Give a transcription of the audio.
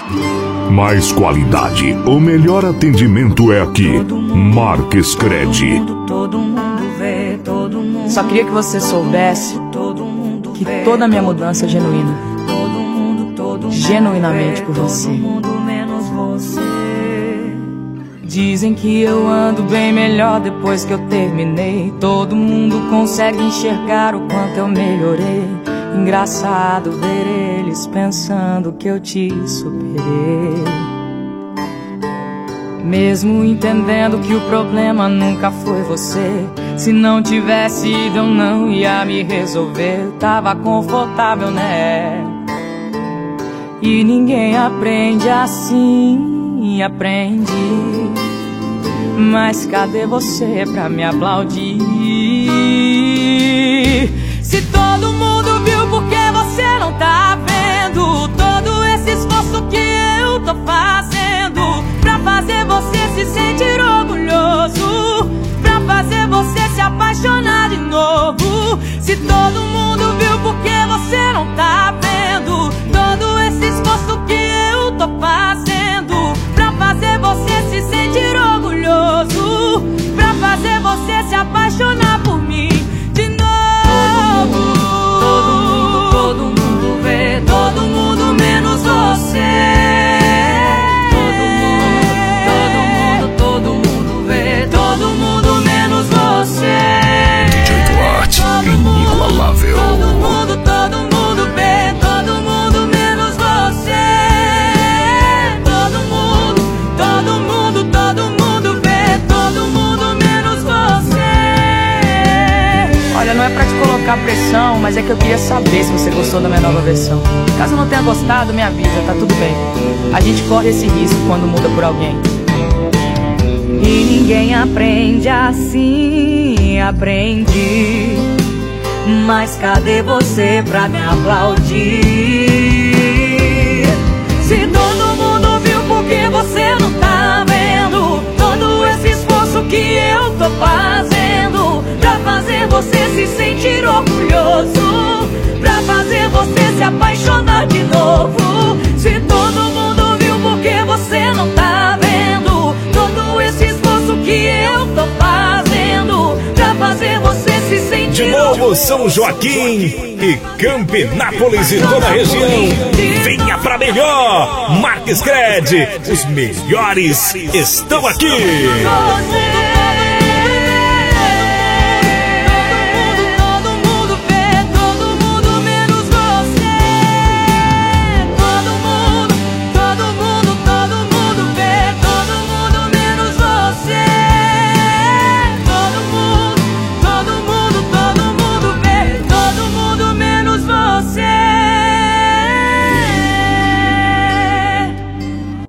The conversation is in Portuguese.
Mais qualidade, o melhor atendimento é aqui. Marquescred. Só queria que você soubesse que toda a minha mudança é genuína. Genuinamente por você. Dizem que eu ando bem melhor depois que eu terminei. Todo mundo consegue enxergar o quanto eu melhorei. Engraçado ver eles pensando que eu te superei. Mesmo entendendo que o problema nunca foi você. Se não tivesse ido eu não ia me resolver. Eu tava confortável, né? E ninguém aprende assim, aprendi. Mas cadê você pra me aplaudir? Se todo mundo viu, por que você não tá vendo? Todo esse esforço que eu tô fazendo pra fazer você se sentir orgulhoso, pra fazer você se apaixonar de novo. Se todo mundo viu, por que você não tá vendo? Todo esse esforço que eu tô fazendo pra fazer você se sentir orgulhoso, pra fazer você se apaixonar por mim de novo. Todo mundo vê, todo mundo menos você. Todo mundo vê, todo mundo menos você. DJ Duarte, inigualável. Todo mundo vê, todo mundo menos você. Todo mundo vê, todo mundo menos você. Olha, não é pra te colocar pressão, mas é que eu queria saber se você gostou da minha nova versão. Caso não tenha gostado, me avisa, tá tudo bem. A gente corre esse risco quando muda por alguém. E ninguém aprende assim, aprendi. Mas cadê você pra me aplaudir? Se todo mundo viu, por que você não tá vendo? Todo esse esforço que eu tô fazendo pra fazer você se sentir orgulhoso, pra fazer você se apaixonar de novo. Se todo mundo viu, por que você não tá vendo? Todo esse esforço que eu tô fazendo pra fazer você se sentir de novo São Joaquim e Campinápolis e toda a região. Venha pra melhor. Marquescred, os melhores estão aqui.